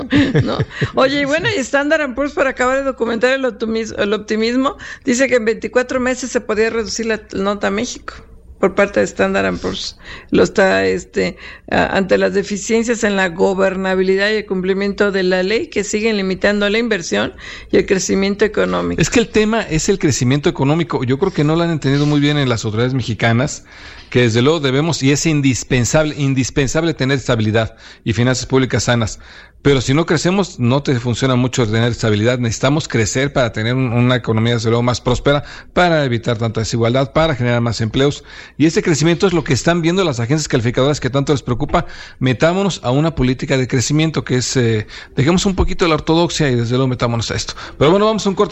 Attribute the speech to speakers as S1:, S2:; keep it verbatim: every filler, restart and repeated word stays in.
S1: ¿no? Oye, y bueno, y Standard and Poor's, para acabar de documentar el optimismo, el optimismo, dice que en veinticuatro meses se podía reducir la nota a México por parte de Standard and Poor's. Lo está, este, uh, ante las deficiencias en la gobernabilidad y el cumplimiento de la ley que siguen limitando la inversión y el crecimiento económico.
S2: Es que el tema es el crecimiento económico. Yo creo que no lo han entendido muy bien en las autoridades mexicanas, que desde luego debemos, y es indispensable, indispensable tener estabilidad y finanzas públicas sanas. Pero si no crecemos, no te funciona mucho tener estabilidad. Necesitamos crecer para tener un, una economía desde luego más próspera, para evitar tanta desigualdad, para generar más empleos. Y ese crecimiento es lo que están viendo las agencias calificadoras que tanto les preocupa. Metámonos a una política de crecimiento que es, eh, dejemos un poquito de la ortodoxia y desde luego metámonos a esto. Pero bueno, vamos a un corte.